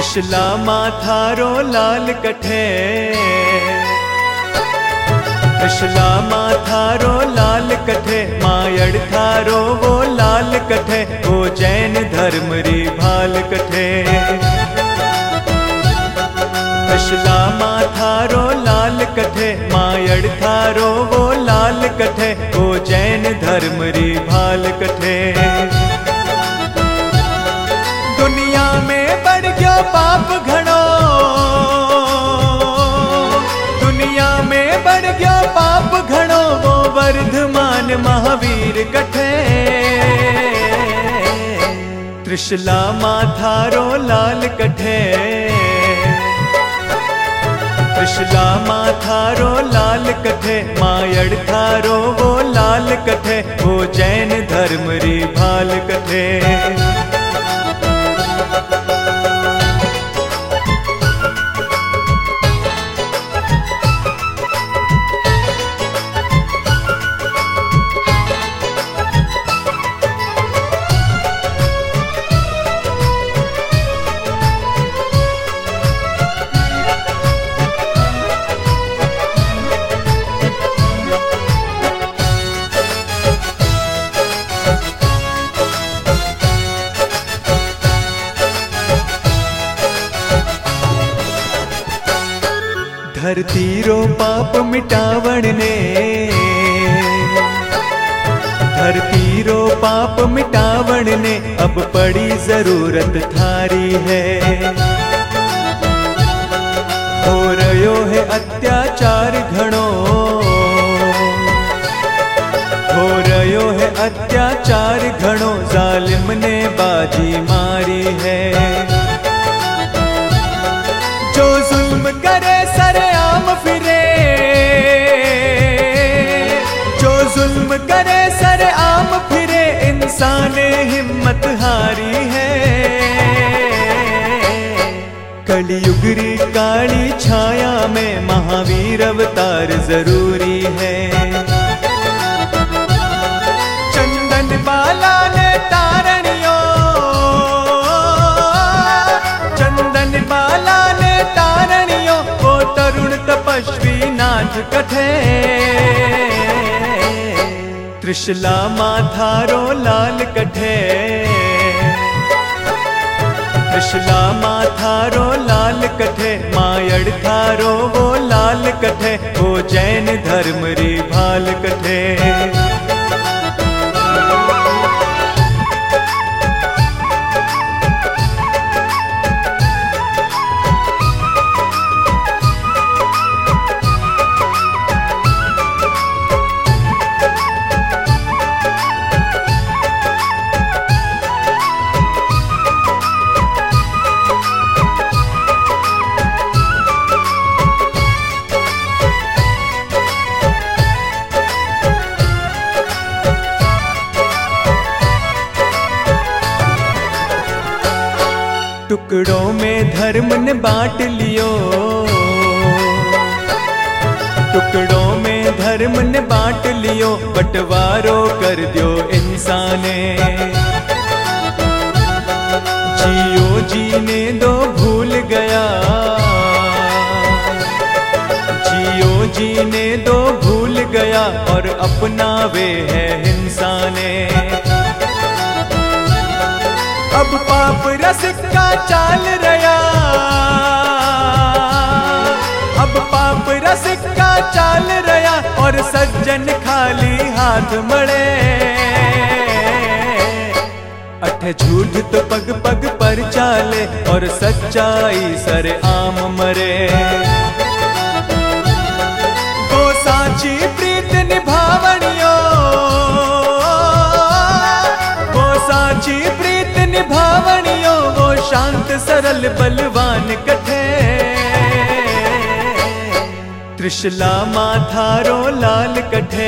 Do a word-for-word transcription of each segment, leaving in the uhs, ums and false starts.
त्रिशला माथारो लाल कठे, त्रिशला माथारो लाल कठे, मायड़ थारो वो लाल कठे, वो जैन धर्म री भाल कठे। त्रिशला माथारो लाल कठे, मायड़ थारो वो लाल कठे, वो जैन धर्म री भाल कठे। दुनिया में बढ़ गयो पाप घणो, दुनिया में बढ़ गयो पाप घणो, वो वर्धमान महावीर कठे। त्रिशला माथारो लाल कठे, त्रिशला माथारो लाल कठे, मायड़ थारो वो लाल कठे, वो जैन धर्म री भाल कठे। धरती रो पाप मिटावण ने, धरती रो पाप मिटावण ने, अब पड़ी जरूरत थारी है। हो रयो है अत्याचार घणो, हो रयो है अत्याचार घणो, जालिम ने बाजी मारी है। जो जुल्म करे सरेआम फिरे, जो जुल्म करे सरेआम फिरे, इंसान हिम्मत हारी है। कलयुग री काली छाया में महावीर अवतार जरूरी है। चंदन बाला ने तारणियो, चंदन बाला ने तारणियो, वो तरुण तपस्वी नाथ कठे। त्रिशला माथारो लाल कठे, त्रिशला माथारो लाल कठे, मायड़ थारो वो लाल कठे, वो जैन धर्म री भाल कठे। टुकड़ों में धर्म ने बांट लियो, टुकड़ों में धर्म ने बांट लियो, बंटवारो कर दियो इंसाने। जियो जीने दो भूल गया, जियो जीने दो भूल गया, और अपना वे है इंसाने। अब पाप रसिक का चाल रया, अब पाप रसिक का चाल रया, और सज्जन खाली हाथ मड़े। अठ झूठ तो पग पग पर चाले, और सच्चाई सर आम मरे। वो साची प्रीत निभावनियो, वो साची प्रीत निभावनियो, वो शांत सरल बलवान कठे। त्रिशला माथारो लाल कठे,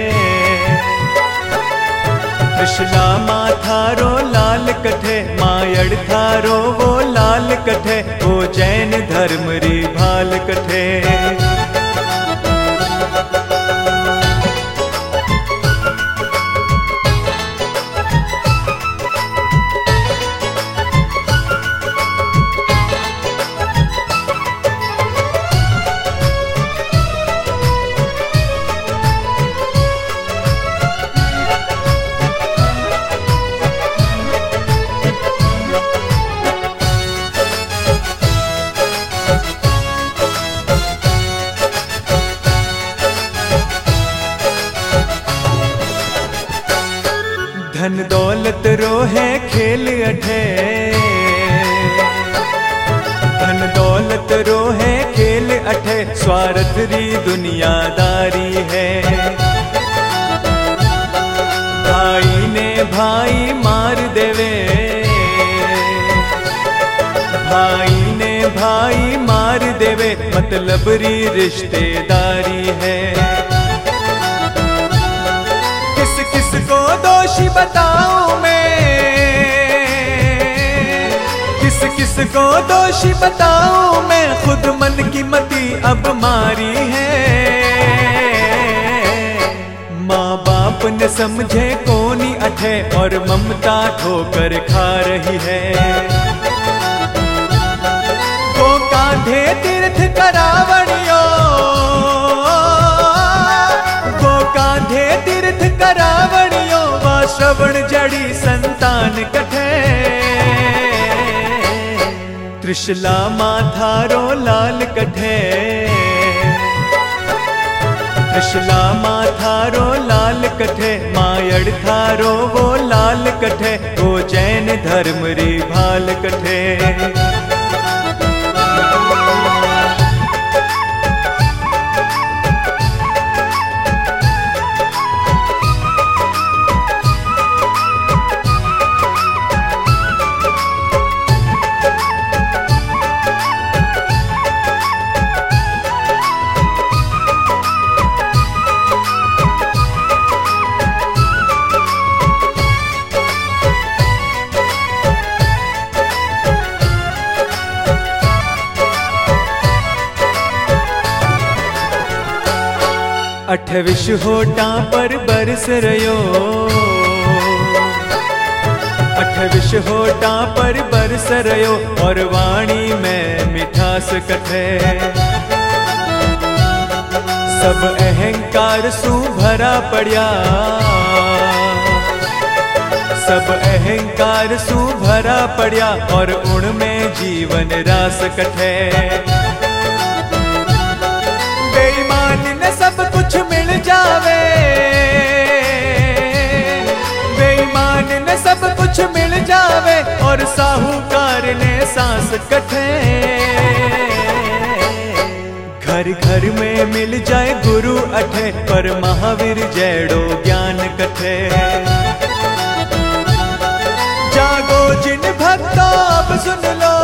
त्रिशला माथारो लाल कठे, मायड़ थारो वो लाल कठे, वो जैन धर्म री भाल कठे। धन दौलत रोहे खेल अठे, धन दौलत रोहे खेल अठे, स्वार्थ री दुनियादारी है। भाई ने भाई मार देवे, भाई ने भाई मार देवे, मतलब री रिश्तेदारी है। किस किस को दोषी बताऊं मैं, किस किस को दोषी बताऊं मैं, खुद मन की मति अब मारी है। माँ बाप ने समझे कोनी अठे, और ममता ठोकर खा रही है। वो कांधे तीर्थ करावणियो, वो कांधे तीर्थ करावणियो, वा श्रवण जड़ी संतान कठे। त्रिशला माथारो लाल कठे, त्रिशला माथारो लाल कठे, मायड़ थारो वो लाल कठे, वो जैन धर्म री भाल कठे। अठविश होटा पर बरस रयो, अठविश होटा पर बरस रयो, और वाणी में मिठास कठे। सब अहंकार सु भरा पड़िया, सब अहंकार सु भरा पड़िया, और उनमें जीवन रास कठे। बेईमान ने सब कुछ मिल जावे, बेईमान ने सब कुछ मिल जावे, और साहूकार ने सांस कठे। घर घर में मिल जाए गुरु अठे, पर महावीर जैड़ो ज्ञान कठे। जागो जिन भक्तों अब सुन लो,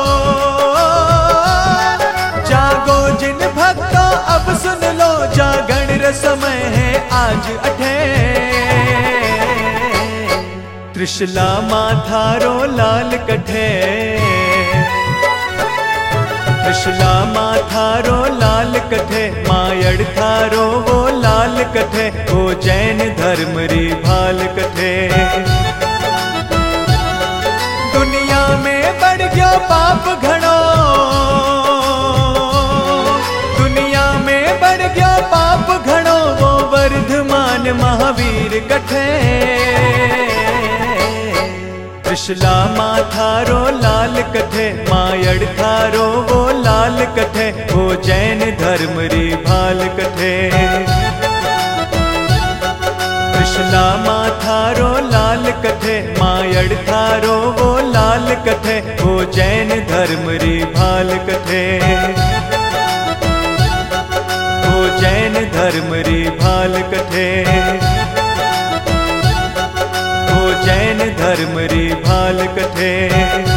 जागो जिन भक्तों अब सुन लो, जागण रे समय है आज अठे। त्रिशला माथारो लाल कठे, त्रिशला माथारो लाल कठे, मायड़ थारो वो लाल कठे, वो जैन धर्म री भाल कठे। दुनिया में बढ़ गयो पाप घणो, दुनिया में बढ़ गयो पाप घणो, वो वर्धमान महावीर कठे। त्रिशला माथारो लाल कठे, मायड़ थारो वो लाल कठे, वो जैन धर्म री भाल कठे। त्रिशला माथारो लाल कठे, मायड़ थारो वो लाल कठे, वो जैन धर्म री भाल कठे। वो जैन धर्म री भाल कठे, वो जैन धर्म री भाल कठे।